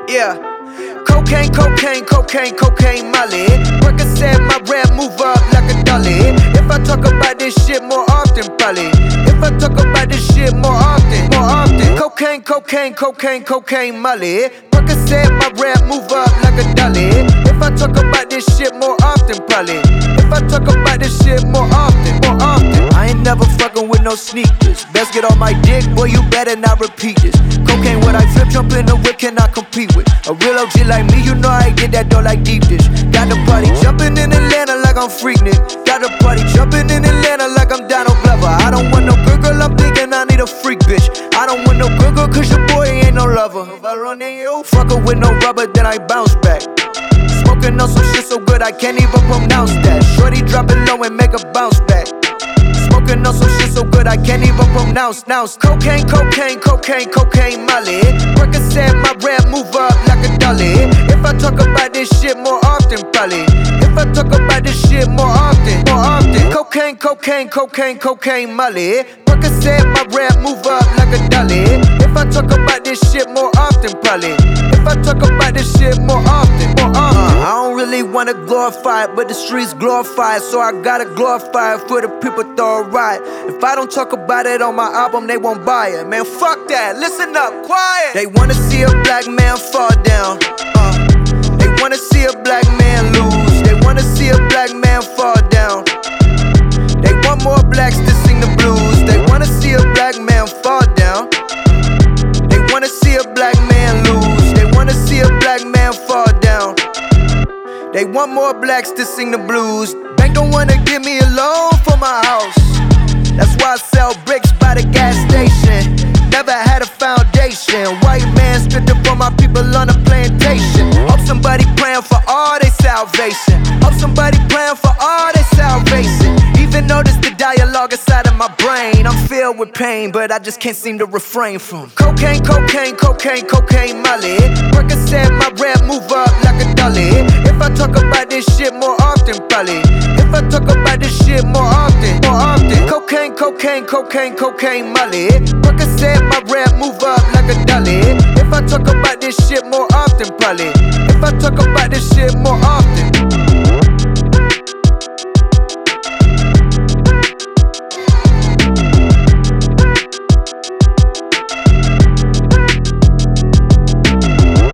Yeah. Cocaine, cocaine, cocaine, cocaine, Molly. Percocet, my rap move up like a dolly. If I talk about this shit more often, probably. If I talk about this shit more often, more often. Cocaine, cocaine, cocaine, cocaine, Molly. Percocet, my rap move up like a dolly. If I talk about this shit more often, probably. If I talk about this shit more often, more often. I ain't never fucking with no sneakers. Best get on my dick, boy, you better not repeat this. Cocaine, what I flip, jump in the whip, cannot compete with. A real OG like me, you know I get that dough like deep dish. Got the party jumping in Atlanta like I'm Freaknik. Got the party jumping in Atlanta like I'm Donald Glover. I don't want no good girl, I'm thinking I need a freak bitch. I don't want no good girl, cause your boy ain't no lover. If I run in you, fuck her with no rubber, then I bounce back. Smoking on some shit so good I can't even pronounce that. Shorty drop it low and make a bounce back. Smoking on some shit so good I can't even pronounce. Cocaine, cocaine, cocaine, cocaine, Molly. Percocet, my rap move up like a dolly. If I talk about this shit more often, probably. If I talk about this shit more often, more often. Cocaine, cocaine, cocaine, cocaine, Molly. Percocet, my rap move up like a dolly. If I talk about this shit more often, probably. If I talk about this shit more often, more often. I don't really wanna glorify it, but the streets glorify it, so I gotta glorify it for the people throw it right. If I don't talk about it on my album, they won't buy it. Man, fuck that, listen up, quiet. They wanna see a black man fall down. They wanna see a black man lose. They wanna see a black man fall down. They want more blacks to sing the blues. They wanna see a black man fall down. They wanna see a black man lose. They wanna see a black man fall down. They want more blacks to sing the blues. Bank don't wanna give me a loan for my house. That's why I sell bricks by the gas station. Never had a foundation. White man stripped up for my people on the plantation. Hope somebody praying for all their salvation. Hope somebody praying for all their salvation. Even though this the dialogue inside of my brain, I'm filled with pain, but I just can't seem to refrain from cocaine, cocaine, cocaine, cocaine, Molly. Percocet, my rap move up like a dolly. If I talk about this shit more often, probably. If I talk about this shit more often, more often. Cocaine, cocaine, cocaine, cocaine, Molly. Percocet, my rap move up like a dolly. If I talk about this shit more often, probably. If I talk about this shit more often.